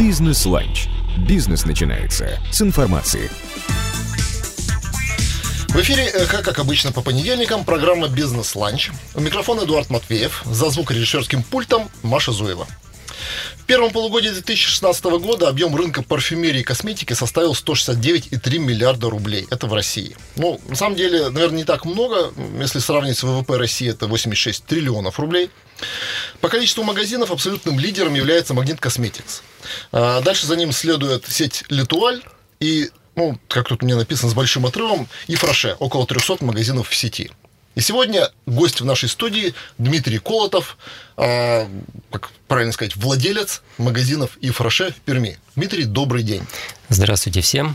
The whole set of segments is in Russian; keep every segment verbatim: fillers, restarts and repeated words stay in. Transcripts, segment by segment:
Бизнес-ланч. Бизнес начинается с информации. В эфире, как, как обычно, по понедельникам программа «Бизнес-ланч». У микрофона Эдуард Матвеев, за звукорежиссерским пультом Маша Зуева. В первом полугодии две тысячи шестнадцатого года объем рынка парфюмерии и косметики составил сто шестьдесят девять целых три миллиарда рублей. Это в России. Ну, на самом деле, наверное, не так много. Если сравнить с ВВП России, это восемьдесят шесть триллионов рублей. По количеству магазинов абсолютным лидером является Магнит Косметикс. Дальше за ним следует сеть Летуаль и, ну, как тут у меня написано с большим отрывом, и Фраше, около триста магазинов в сети. И сегодня гость в нашей студии Дмитрий Колотов, э, как правильно сказать, владелец магазинов и Фраше в Перми. Дмитрий, добрый день. Здравствуйте всем.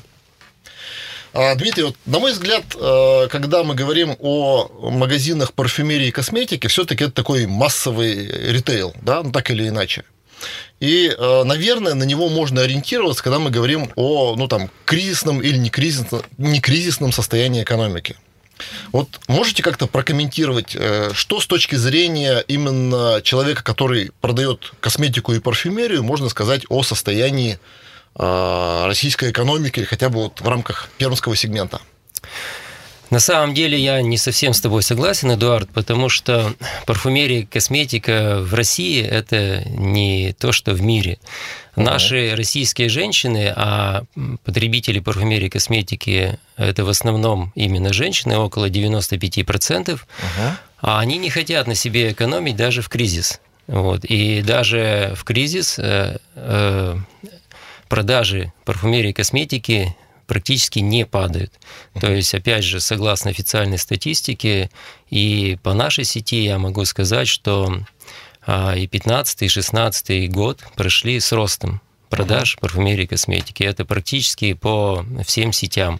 А, Дмитрий, вот, на мой взгляд, э, когда мы говорим о магазинах парфюмерии и косметики, все-таки это такой массовый ритейл, да, ну так или иначе. И, наверное, на него можно ориентироваться, когда мы говорим о, ну, там, кризисном или не кризисном, не кризисном состоянии экономики. Вот можете как-то прокомментировать, что с точки зрения именно человека, который продает косметику и парфюмерию, можно сказать о состоянии российской экономики, или хотя бы вот в рамках пермского сегмента? На самом деле я не совсем с тобой согласен, Эдуард, потому что парфюмерия и косметика в России – это не то, что в мире. Uh-huh. Наши российские женщины, а потребители парфюмерии и косметики – это в основном именно женщины, около девяносто пять процентов, uh-huh. а они не хотят на себе экономить даже в кризис. Вот. И даже в кризис э, э, продажи парфюмерии и косметики практически не падают. То есть, опять же, согласно официальной статистике, и по нашей сети я могу сказать, что и пятнадцатый, и шестнадцатый год прошли с ростом продаж uh-huh. парфюмерии и косметики. Это практически по всем сетям.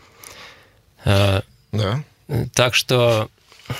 Да. Так что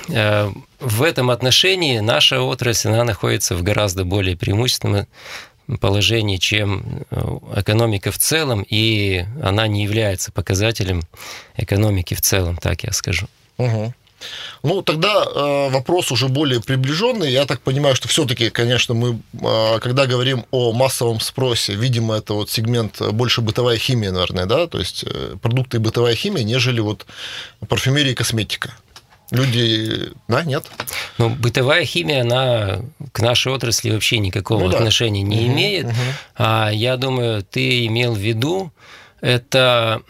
в этом отношении наша отрасль, она находится в гораздо более преимущественном положении, чем экономика в целом, и она не является показателем экономики в целом, так я скажу. Угу. Ну, тогда э, вопрос уже более приближенный. Я так понимаю, что все-таки, конечно, мы, э, когда говорим о массовом спросе, видимо, это вот сегмент больше бытовая химия, наверное, да, то есть э, продукты и бытовая химия, нежели вот парфюмерия и косметика. Люди... Да, нет? Ну, бытовая химия, она к нашей отрасли вообще никакого ну, отношения да. не угу, имеет. Угу. А я думаю, ты имел в виду, это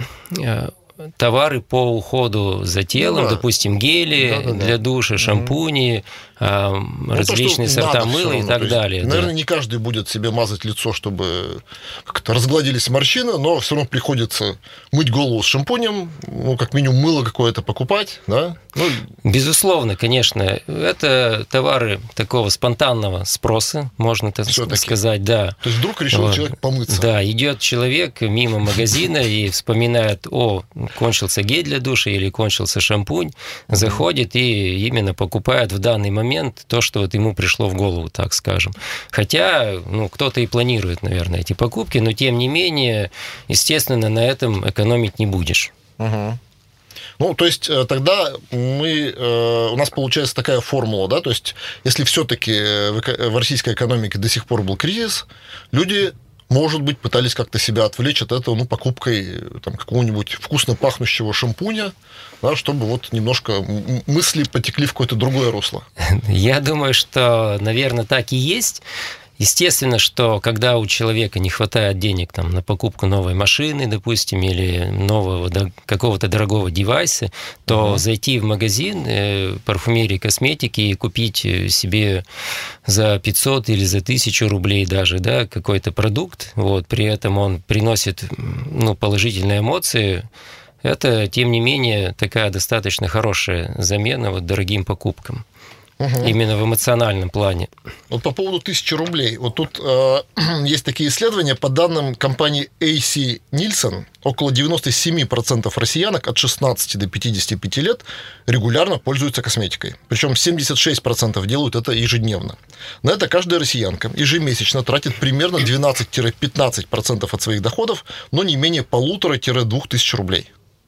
товары по уходу за телом, ну, да. допустим, гели да, да, для да. душа, шампуни, угу. различные ну, сорта мыла и так далее. Наверное, да. не каждый будет себе мазать лицо, чтобы как-то разгладились морщины, но все равно приходится мыть голову с шампунем, ну, как минимум мыло какое-то покупать, да? Ну, безусловно, конечно, это товары такого спонтанного спроса, можно так Всё-таки. сказать, да. То есть вдруг решил вот. человек помыться. Да, идет человек мимо магазина и вспоминает, о, кончился гель для душа или кончился шампунь, mm-hmm. заходит и именно покупает в данный момент то, что вот ему пришло в голову, так скажем. Хотя, ну, кто-то и планирует, наверное, эти покупки, но тем не менее, естественно, на этом экономить не будешь. Угу. Ну, то есть тогда мы, у нас получается такая формула, да, то есть если все-таки в российской экономике до сих пор был кризис, люди, может быть, пытались как-то себя отвлечь от этого, ну, покупкой там, какого-нибудь вкусно пахнущего шампуня, да, чтобы вот немножко мысли потекли в какое-то другое русло. Я думаю, что, наверное, так и есть. Естественно, что когда у человека не хватает денег там, на покупку новой машины, допустим, или нового какого-то дорогого девайса, то uh-huh. зайти в магазин э, парфюмерии, косметики и купить себе за пятьсот или за тысячу рублей даже, да, какой-то продукт, вот, при этом он приносит, ну, положительные эмоции, это, тем не менее, такая достаточно хорошая замена вот дорогим покупкам. Угу. Именно в эмоциональном плане. Вот по поводу тысячи рублей. Вот тут э, есть такие исследования. По данным компании эй си Nielsen, около девяносто семь процентов россиянок от шестнадцати до пятидесяти пяти лет регулярно пользуются косметикой. Причем семьдесят шесть процентов делают это ежедневно. На это каждая россиянка ежемесячно тратит примерно двенадцать-пятнадцать процентов от своих доходов, но не менее полутора-двух тысяч рублей.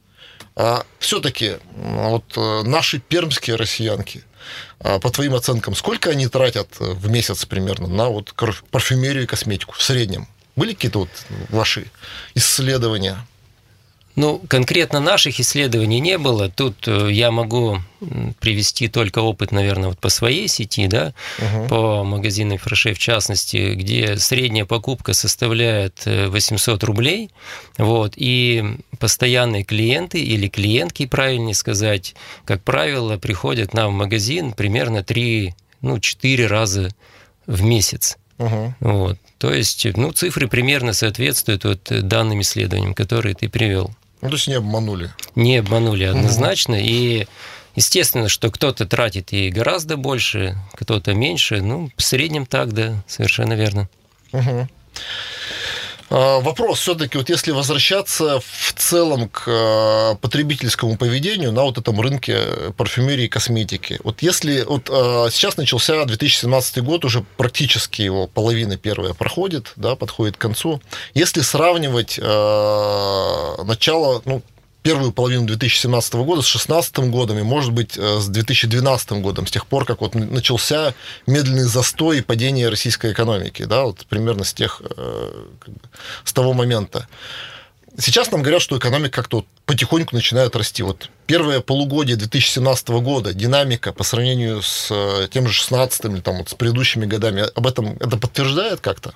А все-таки вот наши пермские россиянки, по твоим оценкам, сколько они тратят в месяц примерно на вот парфюмерию и косметику в среднем? Были какие-то вот ваши исследования? Ну, конкретно наших исследований не было. Тут я могу привести только опыт, наверное, вот по своей сети, да, угу. по магазину Фреше в частности, где средняя покупка составляет восемьсот рублей, вот, и постоянные клиенты или клиентки, правильнее сказать, как правило, приходят к нам в магазин примерно три, ну, четыре раза в месяц. Угу. Вот. То есть, ну, цифры примерно соответствуют вот данным исследованиям, которые ты привел. Ну, то есть не обманули. Не обманули однозначно. Угу. И естественно, что кто-то тратит и гораздо больше, кто-то меньше. Ну, в среднем так, да, совершенно верно. Угу. Вопрос все-таки, вот если возвращаться в целом к потребительскому поведению на вот этом рынке парфюмерии и косметики. Вот если вот сейчас начался две тысячи семнадцатый год, уже практически его половина первая проходит, да, подходит к концу. Если сравнивать э, начало, ну, первую половину две тысячи семнадцатого года с две тысячи шестнадцатым годом и, может быть, с две тысячи двенадцатым годом, с тех пор, как вот начался медленный застой и падение российской экономики, да, вот примерно с тех, как бы, с того момента. Сейчас нам говорят, что экономика как-то вот потихоньку начинает расти. Вот первое полугодие две тысячи семнадцатого года, динамика по сравнению с тем же шестнадцатым или там вот с предыдущими годами, об этом это подтверждает как-то?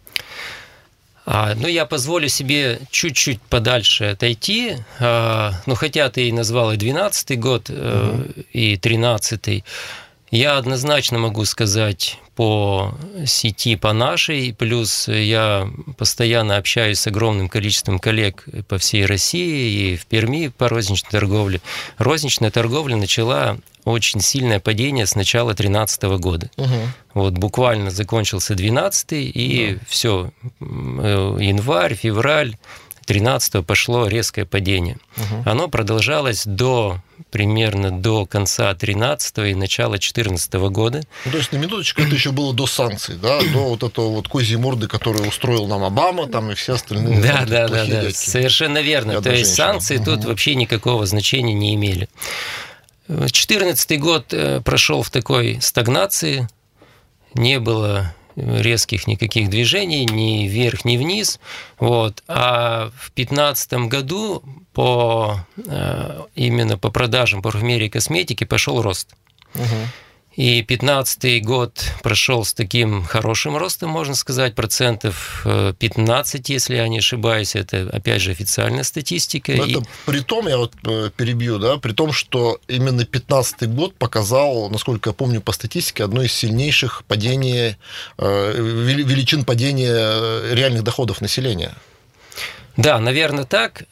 А, ну, я позволю себе чуть-чуть подальше отойти. А, ну, хотя ты и назвал и двенадцатый год, mm-hmm. и тринадцатый. Я однозначно могу сказать по сети, по нашей, плюс я постоянно общаюсь с огромным количеством коллег по всей России и в Перми по розничной торговле. Розничная торговля начала очень сильное падение с начала две тысячи тринадцатого года. Угу. Вот буквально закончился двенадцатый, и угу. все, январь, февраль две тысячи тринадцатого пошло резкое падение. Угу. Оно продолжалось до примерно до конца тринадцатого и начала две тысячи четырнадцатого года. Ну, то есть, на минуточку, это еще было до санкций, да, до вот этого вот козьей морды, которую устроил нам Обама, там и все остальные. Да, там, да, да, да, совершенно верно. То есть, санкции угу. тут вообще никакого значения не имели. две тысячи четырнадцатый год прошел в такой стагнации, не было резких никаких движений, ни вверх, ни вниз. Вот. А в две тысячи пятнадцатом году по, именно по продажам парфюмерии и косметики пошел рост. Угу. И пятнадцатый год прошел с таким хорошим ростом, можно сказать, процентов пятнадцать, если я не ошибаюсь. Это, опять же, официальная статистика. Но и... это при том, я вот перебью, да, при том, что именно пятнадцатый год показал, насколько я помню по статистике, одно из сильнейших падений, величин падения реальных доходов населения. Да, наверное, так.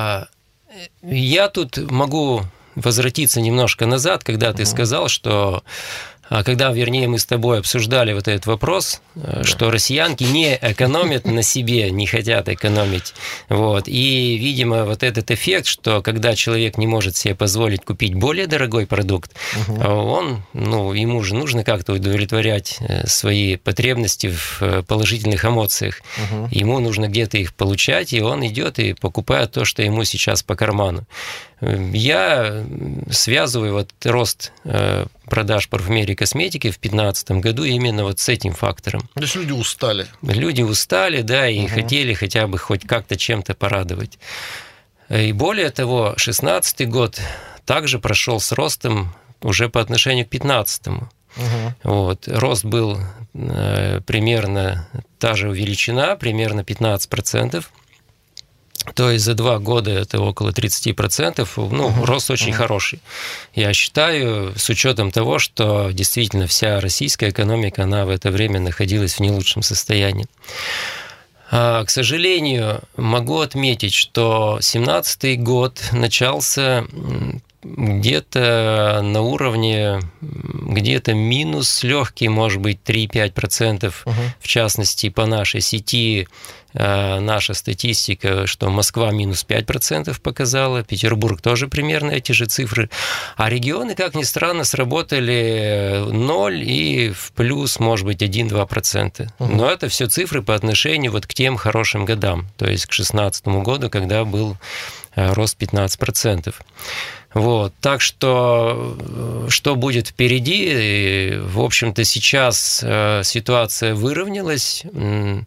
Я тут могу возвратиться немножко назад, когда ты uh-huh. сказал, что когда, вернее, мы с тобой обсуждали вот этот вопрос, да. что россиянки не экономят на себе, не хотят экономить. Вот. И, видимо, вот этот эффект, что когда человек не может себе позволить купить более дорогой продукт, угу. он, ну, ему же нужно как-то удовлетворять свои потребности в положительных эмоциях. Угу. Ему нужно где-то их получать, и он идет и покупает то, что ему сейчас по карману. Я связываю вот рост продаж парфюмерии и косметики в две тысячи пятнадцатом году именно вот с этим фактором. То есть люди устали. Люди устали, да, и угу. хотели хотя бы хоть как-то чем-то порадовать. И более того, две тысячи шестнадцатый год также прошел с ростом уже по отношению к две тысячи пятнадцатому. Угу. Вот. Рост был э, примерно та же величина, примерно пятнадцать процентов. То есть за два года это около тридцать процентов, ну, uh-huh. рост очень uh-huh. хороший. Я считаю, с учетом того, что действительно вся российская экономика, она в это время находилась в не лучшем состоянии. А, к сожалению, могу отметить, что семнадцатый год начался где-то на уровне, где-то минус легкий, может быть, три-пять процентов, uh-huh. в частности, по нашей сети. Наша статистика, что Москва минус пять процентов показала, Петербург тоже примерно эти же цифры, а регионы, как ни странно, сработали ноль и в плюс, может быть, один-два процента. Uh-huh. Но это все цифры по отношению вот к тем хорошим годам, то есть к шестнадцатому году, когда был рост пятнадцать процентов. Вот, так что, что будет впереди? В общем-то, сейчас ситуация выровнялась.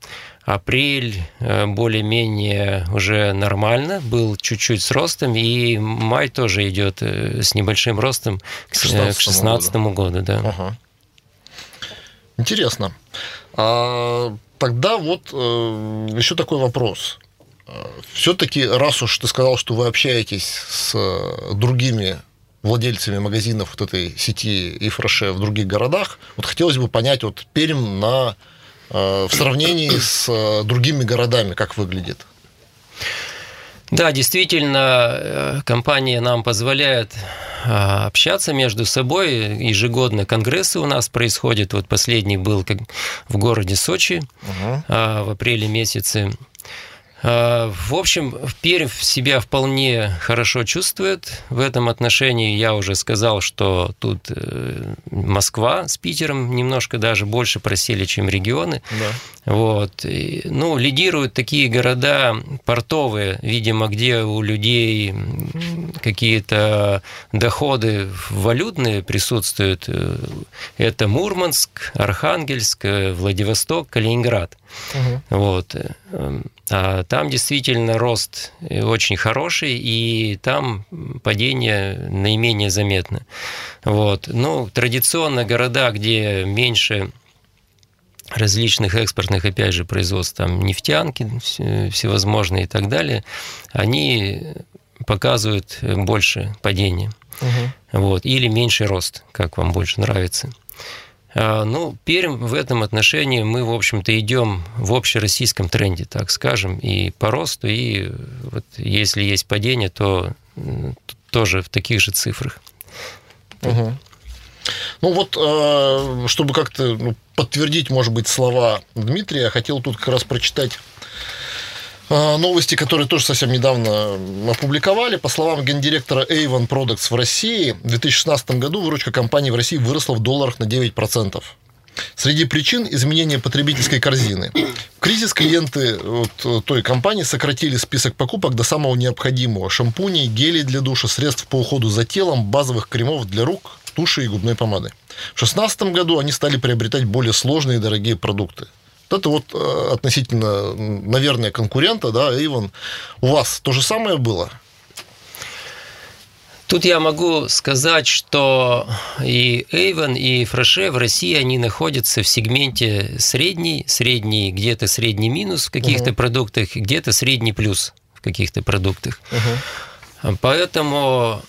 апрель более-менее уже нормально, был чуть-чуть с ростом, и май тоже идет с небольшим ростом к шестнадцатому году. Да. Ага. Интересно. А, тогда вот э, еще такой вопрос. Все-таки, раз уж ты сказал, что вы общаетесь с другими владельцами магазинов вот этой сети Ифраше в других городах, вот хотелось бы понять, вот Пермь на, в сравнении с другими городами как выглядит? Да, действительно, компания нам позволяет общаться между собой. Ежегодно конгрессы у нас происходят. Вот последний был в городе Сочи угу. в апреле месяце. В общем, Пермь себя вполне хорошо чувствует. В этом отношении я уже сказал, что тут Москва с Питером немножко даже больше просели, чем регионы. Да. Вот. Ну, лидируют такие города портовые, видимо, где у людей какие-то доходы валютные присутствуют. Это Мурманск, Архангельск, Владивосток, Калининград. Угу. Вот. А там действительно рост очень хороший, и там падение наименее заметно. Вот. Ну, традиционно города, где меньше различных экспортных, опять же, производств, там нефтянки всевозможные и так далее, они показывают больше падения. Угу. Вот. Или меньший рост, как вам больше нравится. Ну, Пермь в этом отношении мы, в общем-то, идем в общероссийском тренде, так скажем, и по росту, и вот если есть падение, то тоже в таких же цифрах. Угу. Ну вот, чтобы как-то подтвердить, может быть, слова Дмитрия, я хотел тут как раз прочитать новости, которые тоже совсем недавно опубликовали. По словам гендиректора Avon Products в России, в две тысячи шестнадцатом году выручка компании в России выросла в долларах на девять процентов. Среди причин изменения потребительской корзины. В кризис клиенты вот той компании сократили список покупок до самого необходимого: шампуней, гелей для душа, средств по уходу за телом, базовых кремов для рук, туши и губной помады. В две тысячи шестнадцатом году они стали приобретать более сложные и дорогие продукты. Это вот относительно, наверное, конкурента, да, Avon. У вас то же самое было? Тут я могу сказать, что и Avon, и Ифраше в России, они находятся в сегменте средний, средний, где-то средний минус в каких-то uh-huh. продуктах, где-то средний плюс в каких-то продуктах. Uh-huh. Поэтому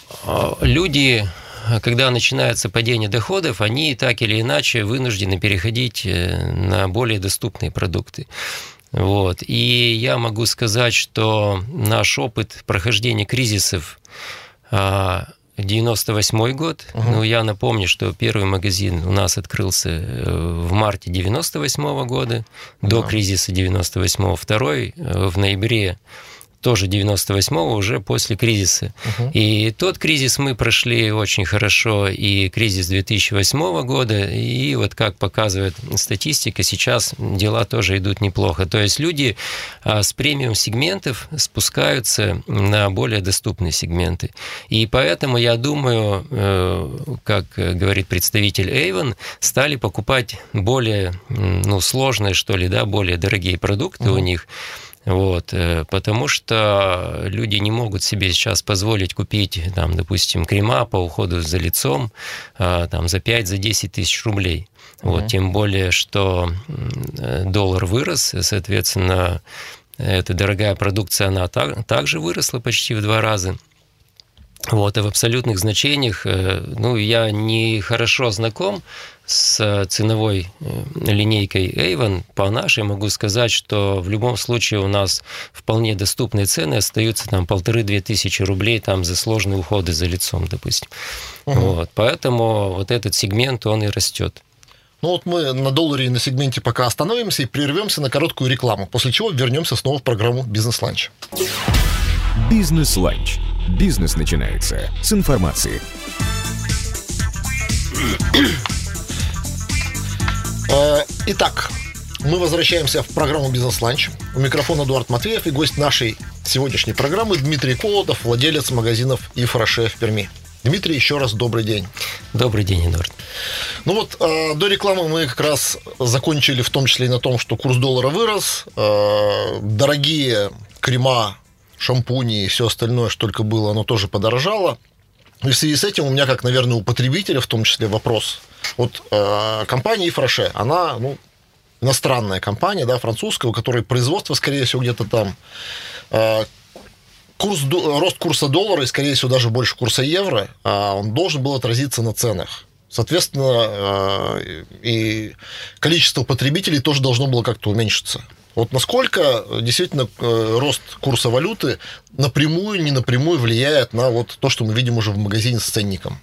люди, когда начинается падение доходов, они так или иначе вынуждены переходить на более доступные продукты. Вот. И я могу сказать, что наш опыт прохождения кризисов девяносто восьмой год, угу. ну, я напомню, что первый магазин у нас открылся в марте девяносто восьмого года, угу. до кризиса девяносто восьмого, второй в ноябре тоже девяносто восьмого, уже после кризиса. Uh-huh. И тот кризис мы прошли очень хорошо, и кризис две тысячи восьмого года, и вот как показывает статистика, сейчас дела тоже идут неплохо. То есть люди с премиум-сегментов спускаются на более доступные сегменты. И поэтому, я думаю, как говорит представитель Avon, стали покупать более, ну, сложные, что ли, да, более дорогие продукты uh-huh. у них. Вот, потому что люди не могут себе сейчас позволить купить, там, допустим, крема по уходу за лицом там, за пять-десять тысяч рублей. Uh-huh. Вот, тем более, что доллар вырос, соответственно, эта дорогая продукция, она так, также выросла почти в два раза. Вот, и в абсолютных значениях, ну, я не хорошо знаком с ценовой линейкой Avon. По нашей могу сказать, что в любом случае у нас вполне доступные цены остаются там полторы-две тысячи рублей там за сложные уходы за лицом, допустим. Угу. Вот, поэтому вот этот сегмент, он и растет. Ну вот мы на долларе и на сегменте пока остановимся и прервемся на короткую рекламу, после чего вернемся снова в программу «Бизнес-ланч». «Бизнес-ланч». Бизнес начинается с информации. Итак, мы возвращаемся в программу «Бизнес-ланч». У микрофона Эдуард Матвеев и гость нашей сегодняшней программы Дмитрий Колотов, владелец магазинов Ифраше в Перми. Дмитрий, еще раз добрый день. Добрый день, Эдуард. Ну вот, э, до рекламы мы как раз закончили в том числе и на том, что курс доллара вырос. Э, дорогие крема, шампуни и все остальное, что только было, оно тоже подорожало. И в связи с этим у меня, как, наверное, у потребителя в том числе вопрос. Вот э, компания Ифраше, она, ну, иностранная компания, да, французская, у которой производство, скорее всего, где-то там. Э, Курс, рост курса доллара и, скорее всего, даже больше курса евро, он должен был отразиться на ценах. Соответственно, и количество потребителей тоже должно было как-то уменьшиться. Вот насколько действительно рост курса валюты напрямую, не напрямую влияет на вот то, что мы видим уже в магазине с ценником?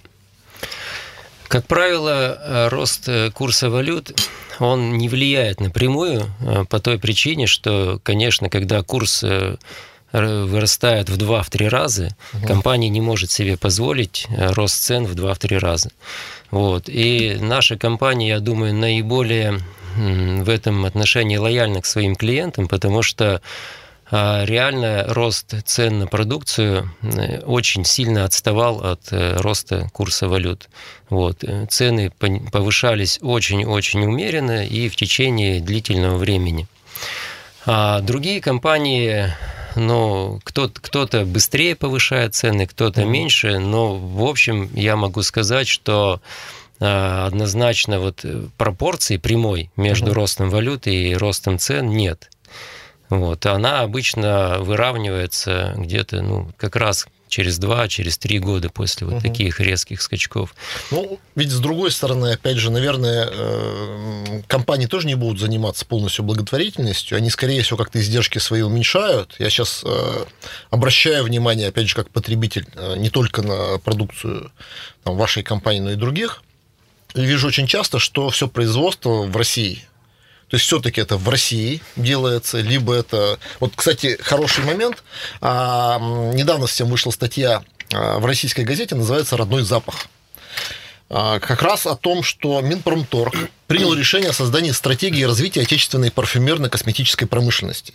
Как правило, рост курса валют, он не влияет напрямую по той причине, что, конечно, когда курс вырастает в два-три раза, угу. компания не может себе позволить рост цен в два-три раза. Вот. И наша компания, я думаю, наиболее в этом отношении лояльна к своим клиентам, потому что реально рост цен на продукцию очень сильно отставал от роста курса валют. Вот. Цены повышались очень-очень умеренно и в течение длительного времени. А другие компании... Но кто-то, кто-то быстрее повышает цены, кто-то меньше. Но, в общем, я могу сказать, что однозначно вот пропорции прямой между uh-huh. ростом валюты и ростом цен нет. Вот. Она обычно выравнивается где-то, ну, как раз через два, через три года после вот угу. таких резких скачков. Ну, ведь с другой стороны, опять же, наверное, компании тоже не будут заниматься полностью благотворительностью, они, скорее всего, как-то издержки свои уменьшают. Я сейчас обращаю внимание, опять же, как потребитель, не только на продукцию там, вашей компании, но и других, и вижу очень часто, что все производство в России. То есть все-таки это в России делается, либо это... Вот, кстати, хороший момент. А, недавно всем вышла статья в российской газете, называется «Родной запах». А, как раз о том, что Минпромторг принял решение о создании стратегии развития отечественной парфюмерно-косметической промышленности.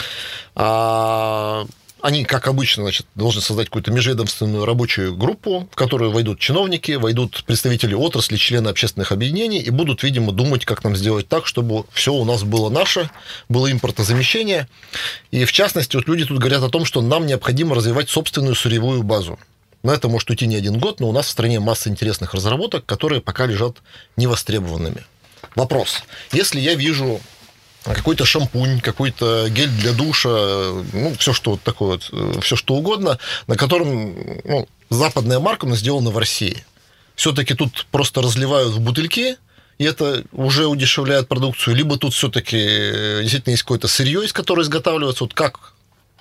А, Они, как обычно, значит, должны создать какую-то межведомственную рабочую группу, в которую войдут чиновники, войдут представители отрасли, члены общественных объединений и будут, видимо, думать, как нам сделать так, чтобы все у нас было наше, было импортозамещение. И, в частности, вот люди тут говорят о том, что нам необходимо развивать собственную сырьевую базу. На это может уйти не один год, но у нас в стране масса интересных разработок, которые пока лежат невостребованными. Вопрос. Если я вижу... какой-то шампунь, какой-то гель для душа, ну, все что вот такое вот, все что угодно, на котором, ну, западная марка, но сделана в России. Все-таки тут просто разливают в бутыльки, и это уже удешевляет продукцию, либо тут все-таки действительно есть какое-то сырье, из которого изготавливается, вот как?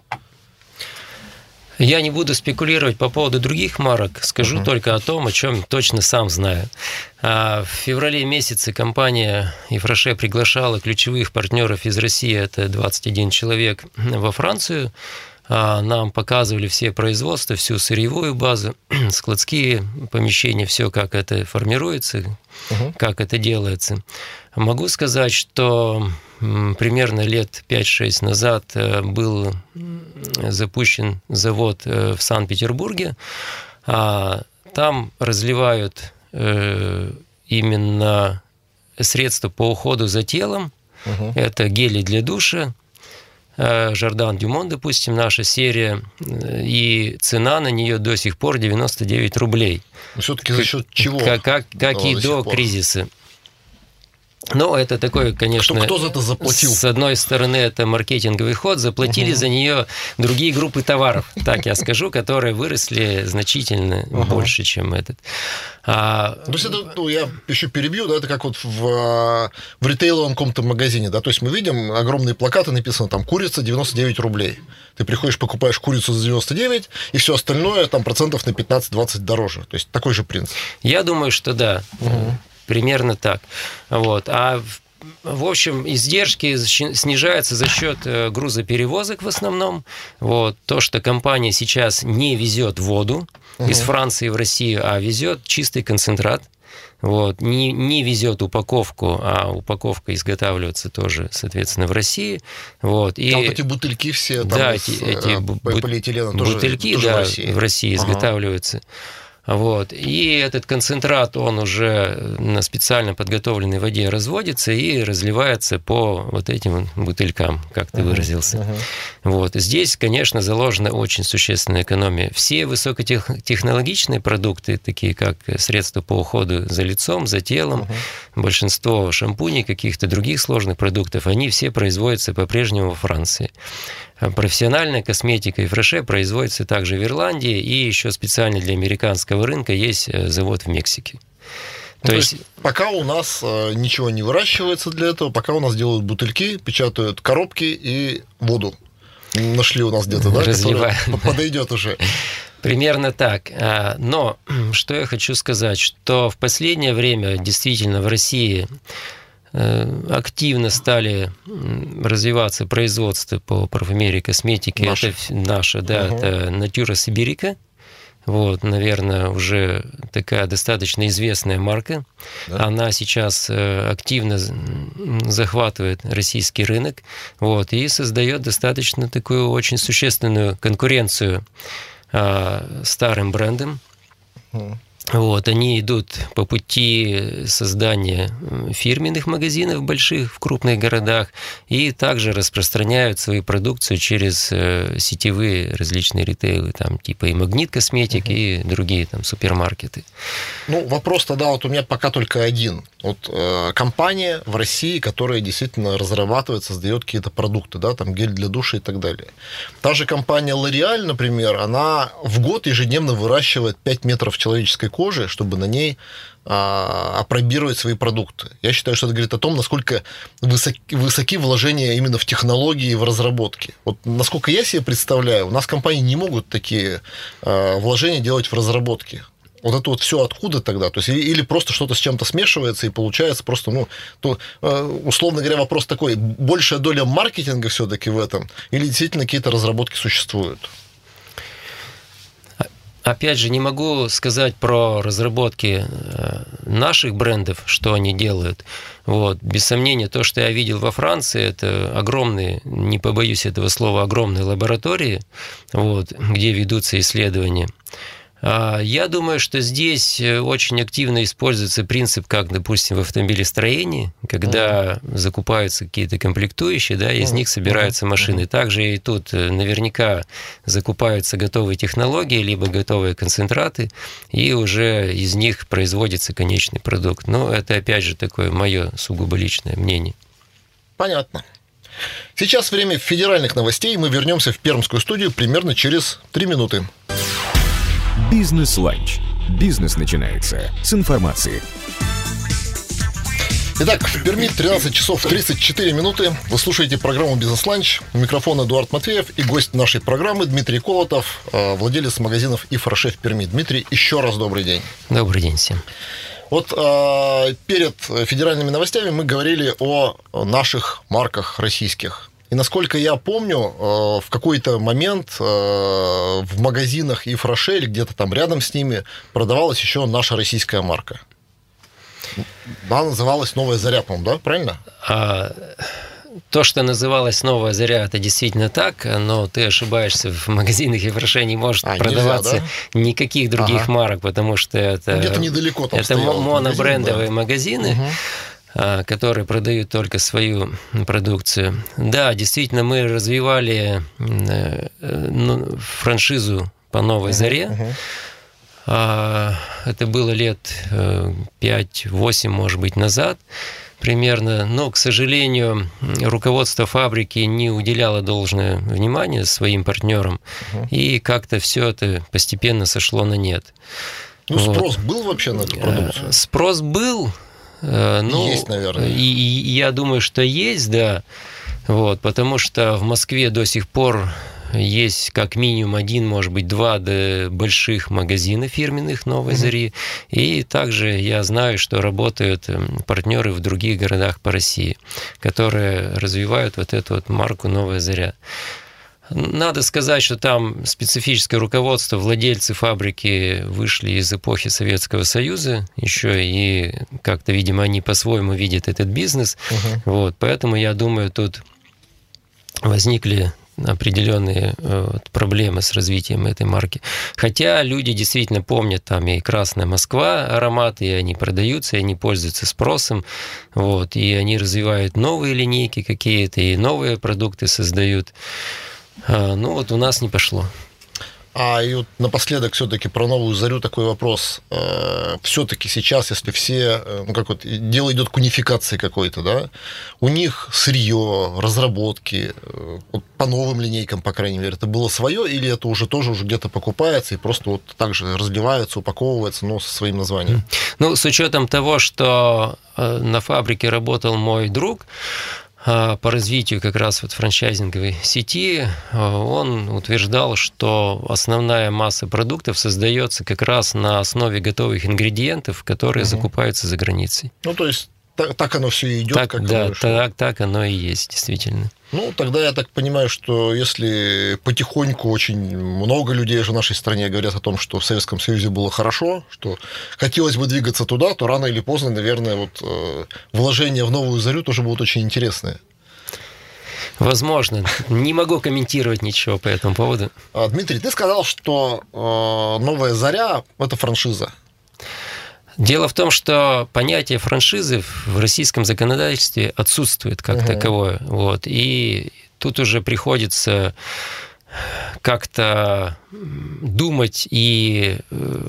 Я не буду спекулировать по поводу других марок, скажу uh-huh. только о том, о чем точно сам знаю. В феврале месяце компания Ифраше приглашала ключевых партнеров из России, это двадцать один человек, во Францию. Нам показывали все производства, всю сырьевую базу, складские помещения, все, как это формируется, uh-huh. как это делается. Могу сказать, что примерно лет пять-шесть назад был запущен завод в Санкт-Петербурге. Там разливают именно средства по уходу за телом. Uh-huh. Это гели для душа. Жордан Дюмон, допустим, наша серия, и цена на нее до сих пор девяносто девять рублей. Все-таки за счет чего? Как, как, как и до кризиса. Но это такой, конечно... Кто, кто за это заплатил? С одной стороны, это маркетинговый ход. Заплатили uh-huh. за нее другие группы товаров, так я скажу, которые выросли значительно uh-huh. больше, чем этот. А... То есть это, ну, я еще перебью, да, это как вот в, в ритейловом каком-то магазине, да, то есть мы видим огромные плакаты, написано там «Курица девяносто девять рублей». Ты приходишь, покупаешь курицу за девяносто девять, и все остальное там процентов на пятнадцать-двадцать дороже. То есть такой же принцип. Я думаю, что да. Uh-huh. Примерно так. Вот. А в общем, издержки снижаются за счет грузоперевозок в основном. Вот. То, что компания сейчас не везет воду uh-huh. из Франции в Россию, а везет чистый концентрат. Вот. Не, не везет упаковку, а упаковка изготавливается тоже, соответственно, в России. Вот. И, а вот эти бутыльки все там да, из эти, эти полиэтилена тоже, бутыльки, тоже да, в России, в России ага. изготавливаются. Вот. И этот концентрат, он уже на специально подготовленной воде разводится и разливается по вот этим бутылькам, как ты uh-huh, выразился. Uh-huh. Вот. Здесь, конечно, заложена очень существенная экономия. Все высокотехнологичные продукты, такие как средства по уходу за лицом, за телом, uh-huh. большинство шампуней, каких-то других сложных продуктов, они все производятся по-прежнему во Франции. Профессиональная косметика и фреше производится также в Ирландии, и еще специально для американского рынка есть завод в Мексике. Ну, то, то есть, есть пока у нас ничего не выращивается для этого, пока у нас делают бутыльки, печатают коробки и воду. Нашли у нас где-то, да, которая подойдет уже. Примерно так. Но что я хочу сказать, что в последнее время действительно в России активно стали развиваться производства по парфюмерии и косметике. Наша. Это наша, да, угу. это Natura Siberica. Вот, наверное, уже такая достаточно известная марка. Да. Она сейчас активно захватывает российский рынок, вот, и создает достаточно такую очень существенную конкуренцию а, старым брендам. Угу. Вот, они идут по пути создания фирменных магазинов больших в крупных городах и также распространяют свою продукцию через сетевые различные ритейлы, там, типа и Магнит Косметик, uh-huh. и другие там супермаркеты. Ну, вопрос тогда вот у меня пока только один. Вот э, компания в России, которая действительно разрабатывает, создает какие-то продукты, да, там гель для душа и так далее. Та же компания L'Oréal, например, она в год ежедневно выращивает пять метров человеческой кожи, чтобы на ней а, опробировать свои продукты. Я считаю, что это говорит о том, насколько высоки, высоки вложения именно в технологии и в разработке. Вот насколько я себе представляю, у нас компании не могут такие а, вложения делать в разработке. Вот это вот все откуда тогда? То есть, или просто что-то с чем-то смешивается и получается просто, ну, то, условно говоря, вопрос такой, большая доля маркетинга все-таки в этом, или действительно какие-то разработки существуют? Опять же, не могу сказать про разработки наших брендов, что они делают. Вот. Без сомнения, то, что я видел во Франции, это огромные, не побоюсь этого слова, огромные лаборатории, вот, где ведутся исследования. Я думаю, что здесь очень активно используется принцип, как, допустим, в автомобилестроении, когда uh-huh. закупаются какие-то комплектующие, да, из uh-huh. них собираются машины. Uh-huh. Также и тут наверняка закупаются готовые технологии, либо готовые концентраты, и уже из них производится конечный продукт. Но это, опять же, такое мое сугубо личное мнение. Понятно. Сейчас время федеральных новостей. Мы вернемся в Пермскую студию примерно через три минуты. Бизнес-ланч. Бизнес начинается с информации. Итак, в Перми тринадцать часов тридцать четыре минуты. Вы слушаете программу «Бизнес-ланч». У микрофона Эдуард Матвеев и гость нашей программы Дмитрий Колотов, владелец магазинов и фреше в Перми. Дмитрий, еще раз добрый день. Добрый день всем. Вот э, перед федеральными новостями мы говорили о наших марках российских. И насколько я помню, в какой-то момент в магазинах и фреше, или где-то там рядом с ними, продавалась еще наша российская марка. Она называлась «Новая Заря», по-моему, да? Правильно? А, то, что называлось «Новая Заря», это действительно так, но ты ошибаешься, в магазинах и фреше не может а, продаваться нельзя, да? никаких других ага. марок, потому что это, где-то недалеко там это монобрендовые магазины. Угу. которые продают только свою продукцию. Да, действительно, мы развивали франшизу по «Новой Заре». Uh-huh. Это было лет пять-восемь, может быть, назад примерно. Но, к сожалению, руководство фабрики не уделяло должное внимание своим партнерам, uh-huh. и как-то все это постепенно сошло на нет. Ну, вот. Спрос был вообще на эту продукцию? Спрос был. Ну, есть, наверное. И, и я думаю, что есть, да. Вот, потому что в Москве до сих пор есть как минимум один, может быть, два больших магазина фирменных «Новой Зари». И также я знаю, что работают партнеры в других городах по России, которые развивают вот эту вот марку «Новая Заря». Надо сказать, что там специфическое руководство, владельцы фабрики вышли из эпохи Советского Союза еще, и как-то, видимо, они по-своему видят этот бизнес. Uh-huh. Вот, поэтому, я думаю, тут возникли определенные вот, проблемы с развитием этой марки. Хотя люди действительно помнят там и «Красная Москва» ароматы, и они продаются, и они пользуются спросом, вот, и они развивают новые линейки какие-то, и новые продукты создают. Ну вот у нас не пошло. А и вот напоследок все-таки про «Новую зарю» такой вопрос. Все-таки сейчас, если все, ну как вот, дело идет к унификации какой-то, да, у них сырье, разработки, вот по новым линейкам, по крайней мере, это было свое, или это уже тоже уже где-то покупается и просто вот так же разливается, упаковывается, но со своим названием? Ну, с учетом того, что на фабрике работал мой друг, по развитию как раз вот франчайзинговой сети, он утверждал, что основная масса продуктов создается как раз на основе готовых ингредиентов, которые угу. закупаются за границей. Ну, то есть так, так оно все и идет, так, как да, оно так, так оно и есть, действительно. Ну, тогда я так понимаю, что если потихоньку очень много людей же в нашей стране говорят о том, что в Советском Союзе было хорошо, что хотелось бы двигаться туда, то рано или поздно, наверное, вот э, вложения в «Новую зарю» тоже будут очень интересные. Возможно. Не могу комментировать ничего по этому поводу. Дмитрий, ты сказал, что э, «Новая заря» – это франшиза. Дело в том, что понятие франшизы в российском законодательстве отсутствует как угу. таковое. Вот. И тут уже приходится как-то думать и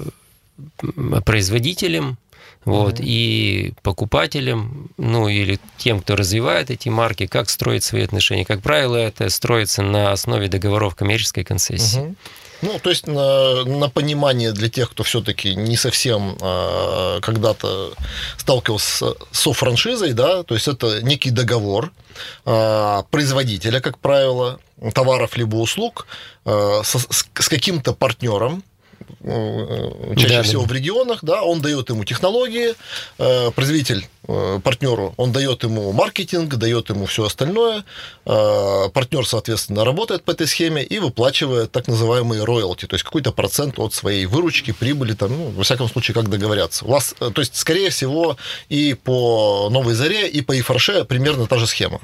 производителям, вот, угу. и покупателям, ну или тем, кто развивает эти марки, как строить свои отношения. Как правило, это строится на основе договоров коммерческой концессии. Угу. Ну, то есть на, на понимание для тех, кто все-таки не совсем э, когда-то сталкивался со франшизой, да, то есть это некий договор э, производителя, как правило, товаров либо услуг э, с, с каким-то партнером, чаще да, всего да. в регионах, да, он дает ему технологии, производитель партнеру, он дает ему маркетинг, дает ему все остальное, партнер, соответственно, работает по этой схеме и выплачивает так называемые роялти, то есть какой-то процент от своей выручки, прибыли, там, ну, во всяком случае, как договорятся. У вас, то есть, скорее всего, и по «Новой заре», и по «Ифорше» примерно та же схема.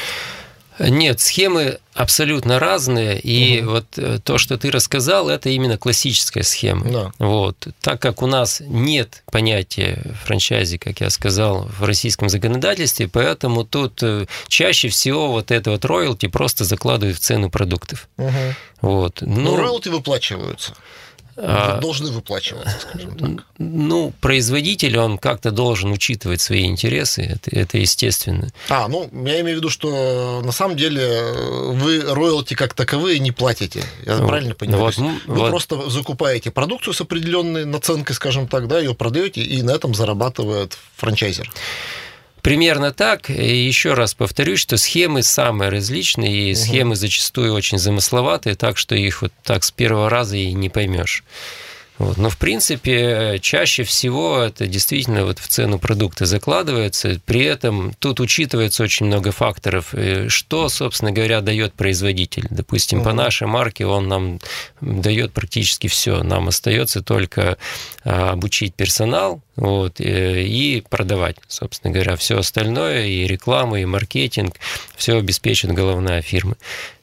Нет, схемы абсолютно разные, и угу. вот то, что ты рассказал, это именно классическая схема. Да. Вот. Так как у нас нет понятия франчайзи, как я сказал, в российском законодательстве, поэтому тут чаще всего вот это вот роялти просто закладывают в цену продуктов. Угу. Вот. Ну, Но роялти выплачиваются. А, должны выплачиваться, скажем так. Ну, производитель, он как-то должен учитывать свои интересы, это, это естественно. А, ну, я имею в виду, что на самом деле вы роялти как таковые не платите, я вот, правильно понимаю? Вот, вы вот. просто закупаете продукцию с определенной наценкой, скажем так, да, ее продаете, и на этом зарабатывает франчайзер. Примерно так. И еще раз повторюсь, что схемы самые различные, и угу. схемы зачастую очень замысловатые, так что их вот так с первого раза и не поймешь. Вот. Но, в принципе, чаще всего это действительно вот в цену продукта закладывается. При этом тут учитывается очень много факторов, что, собственно говоря, дает производитель. Допустим, угу. по нашей марке он нам дает практически все. Нам остается только обучить персонал, вот, и продавать, собственно говоря, все остальное, и рекламу, и маркетинг, все обеспечит головная фирма.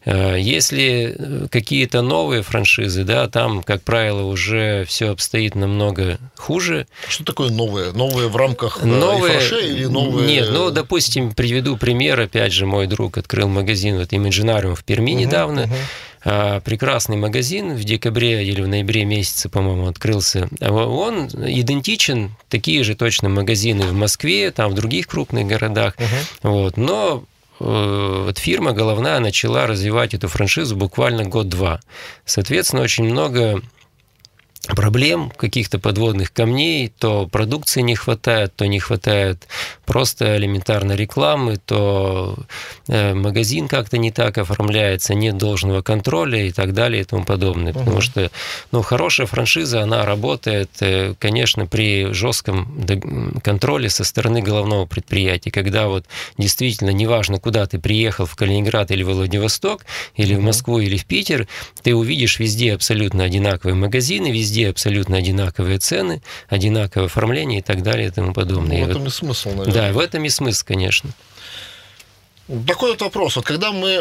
Если какие-то новые франшизы, да, там, как правило, уже все обстоит намного хуже. Что такое новые? Новые в рамках новые... Ифорше или новые? Нет, ну, допустим, приведу пример. Опять же, мой друг открыл магазин вот, Imaginarium в Перми угу, недавно. Угу. Прекрасный магазин, в декабре или в ноябре месяце, по-моему, открылся. Он идентичен, такие же точно магазины в Москве, там в других крупных городах. Угу. Вот, но вот фирма головная начала развивать эту франшизу буквально год-два. Соответственно, очень много проблем, каких-то подводных камней, то продукции не хватает, то не хватает просто элементарно рекламы, то магазин как-то не так оформляется, нет должного контроля и так далее и тому подобное. Угу. Потому что ну, хорошая франшиза, она работает, конечно, при жестком контроле со стороны головного предприятия, когда вот действительно неважно, куда ты приехал, в Калининград или в Владивосток, или угу. в Москву, или в Питер, ты увидишь везде абсолютно одинаковые магазины, везде абсолютно одинаковые цены, одинаковое оформление и так далее и тому подобное. Ну, в этом и смысл, наверное. Да, в этом и смысл, конечно. Такой вот вопрос. Вот когда мы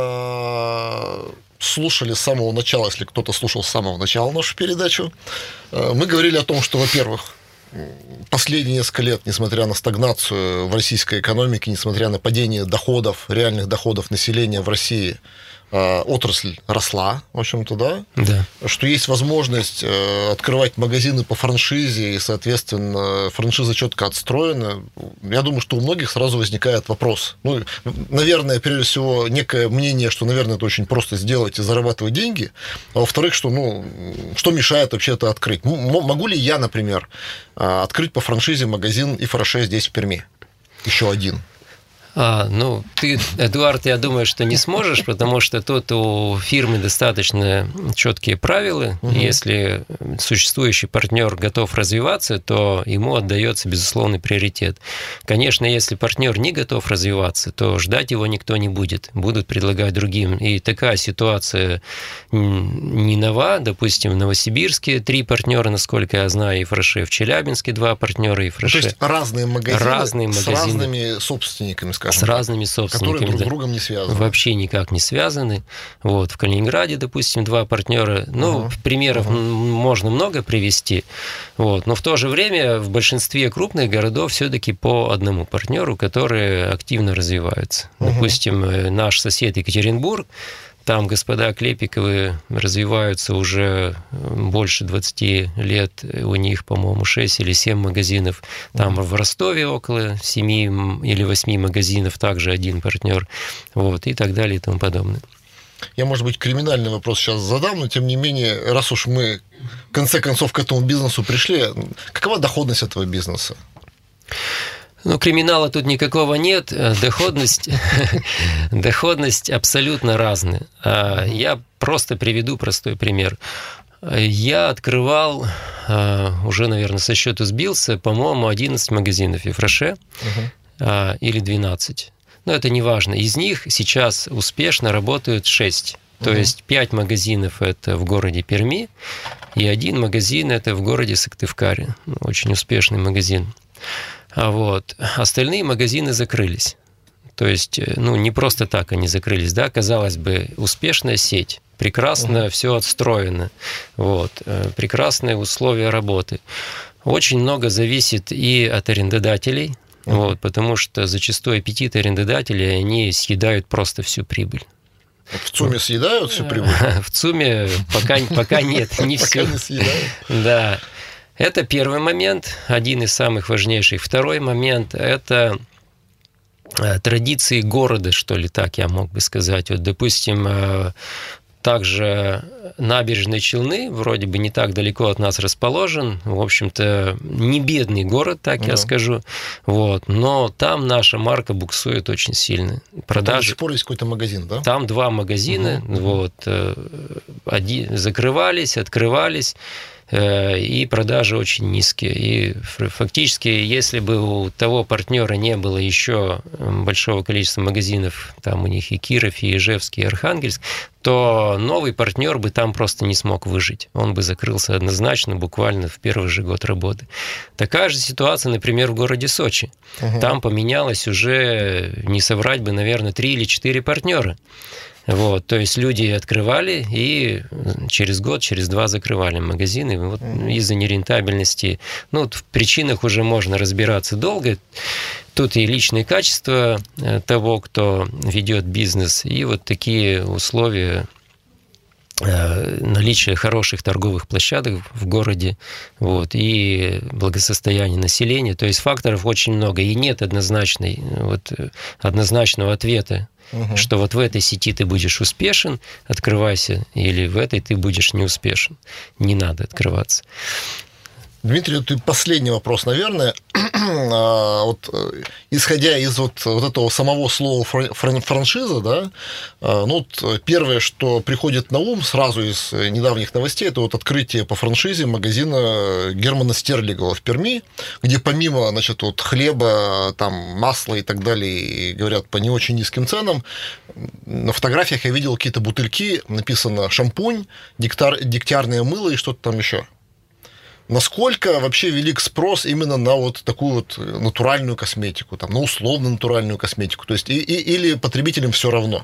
э, слушали с самого начала, если кто-то слушал с самого начала нашу передачу, э, мы говорили о том, что, во-первых, последние несколько лет, несмотря на стагнацию в российской экономике, несмотря на падение доходов, реальных доходов населения в России, отрасль росла, в общем-то, да? Да. Что есть возможность открывать магазины по франшизе, и, соответственно, франшиза четко отстроена. Я думаю, что у многих сразу возникает вопрос. Ну, наверное, прежде всего, некое мнение, что, наверное, это очень просто сделать и зарабатывать деньги. А во-вторых, что, ну, что мешает вообще это открыть? Могу ли я, например, открыть по франшизе магазин ИФРШ здесь, в Перми? Еще один. А, ну, ты, Эдуард, я думаю, что не сможешь, потому что тут у фирмы достаточно четкие правила. Угу. Если существующий партнер готов развиваться, то ему отдается безусловный приоритет. Конечно, если партнер не готов развиваться, то ждать его никто не будет. Будут предлагать другим. И такая ситуация не нова. Допустим, в Новосибирске три партнера, насколько я знаю, ИФРШ, в Челябинске два партнера ИФРШ. Ну, то есть разные магазины, разные магазины с разными собственниками. С разными собственниками. Которые друг с другом не связаны. Вообще никак не связаны. Вот. В Калининграде, допустим, два партнера. Ну, uh-huh. примеров uh-huh. можно много привести. Вот. Но в то же время в большинстве крупных городов все-таки по одному партнеру, которые активно развиваются. Uh-huh. Допустим, наш сосед Екатеринбург, там господа Клепиковы развиваются уже больше двадцати лет. У них, по-моему, шесть или семь магазинов. Там в Ростове около семи или восьми магазинов, также один партнер. Вот, и так далее и тому подобное. Я, может быть, криминальный вопрос сейчас задам, но, тем не менее, раз уж мы, в конце концов, к этому бизнесу пришли, какова доходность этого бизнеса? Ну, криминала тут никакого нет, доходность, доходность абсолютно разная. Я просто приведу простой пример. Я открывал, уже, наверное, со счету сбился, по-моему, одиннадцать магазинов ИФРШ uh-huh. или двенадцать. Но это не важно. Из них сейчас успешно работают шесть. То uh-huh. есть пять магазинов – это в городе Перми, и один магазин – это в городе Сыктывкаре. Очень успешный магазин. А вот остальные магазины закрылись. То есть, ну, не просто так они закрылись, да, казалось бы, успешная сеть, прекрасно uh-huh. все отстроено, вот, прекрасные условия работы. Очень много зависит и от арендодателей, uh-huh. вот, потому что зачастую аппетит арендодателей, они съедают просто всю прибыль. В ЦУМе съедают всю прибыль? В ЦУМе пока, пока нет, не все. Пока не съедают? Да. Это первый момент, один из самых важнейших. Второй момент – это традиции города, что ли, так я мог бы сказать. Вот, допустим, также Набережные Челны, вроде бы не так далеко от нас расположен, в общем-то, не бедный город, так да. я скажу, вот, но там наша марка буксует очень сильно. Продажи... Там до сих пор есть какой-то магазин, да? Там два магазина, угу. вот, один... закрывались, открывались, и продажи очень низкие. И фактически, если бы у того партнера не было еще большого количества магазинов, там у них и Киров, и Ижевский, и Архангельск, то новый партнер бы там просто не смог выжить. Он бы закрылся однозначно, буквально в первый же год работы. Такая же ситуация, например, в городе Сочи. Угу. Там поменялось уже, не соврать бы, наверное, три или четыре партнера. Вот, то есть люди открывали и через год, через два закрывали магазины. Вот mm-hmm. из-за нерентабельности, ну, в причинах уже можно разбираться долго. Тут и личные качества того, кто ведет бизнес, и вот такие условия наличия хороших торговых площадок в городе, вот, и благосостояние населения. То есть факторов очень много, и нет однозначной, вот, однозначного ответа. Угу. Что вот в этой сети ты будешь успешен, открывайся, или в этой ты будешь не успешен. Не надо открываться. Дмитрий, ты последний вопрос, наверное. Вот, исходя из вот, вот этого самого слова франшиза, да, ну, вот первое, что приходит на ум сразу из недавних новостей, это вот открытие по франшизе магазина Германа Стерлигова в Перми, где помимо, значит, вот хлеба, там, масла и так далее, и, говорят, по не очень низким ценам, на фотографиях я видел какие-то бутыльки, написано шампунь, дегтяр, дегтярное мыло и что-то там еще. Насколько вообще велик спрос именно на вот такую вот натуральную косметику, там, на условно-натуральную косметику? То есть, и, и, или потребителям все равно?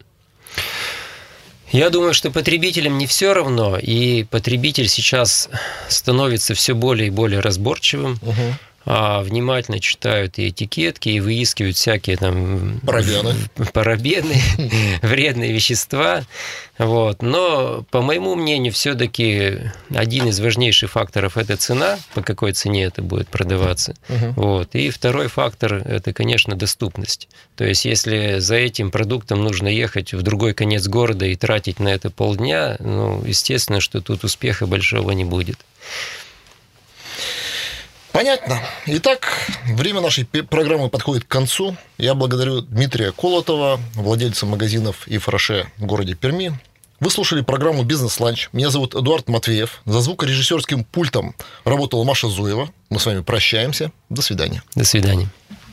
Я думаю, что потребителям не все равно, и потребитель сейчас становится все более и более разборчивым, угу. а внимательно читают и этикетки, и выискивают всякие там парабены, парабены вредные вещества. Вот. Но, по моему мнению, все-таки один из важнейших факторов – это цена, по какой цене это будет продаваться. Угу. Вот. И второй фактор – это, конечно, доступность. То есть, если за этим продуктом нужно ехать в другой конец города и тратить на это полдня, ну, естественно, что тут успеха большого не будет. Понятно. Итак, время нашей программы подходит к концу. Я благодарю Дмитрия Колотова, владельца магазинов и Фраше в городе Перми. Вы слушали программу «Бизнес-ланч». Меня зовут Эдуард Матвеев. За звукорежиссерским пультом работала Маша Зуева. Мы с вами прощаемся. До свидания. До свидания.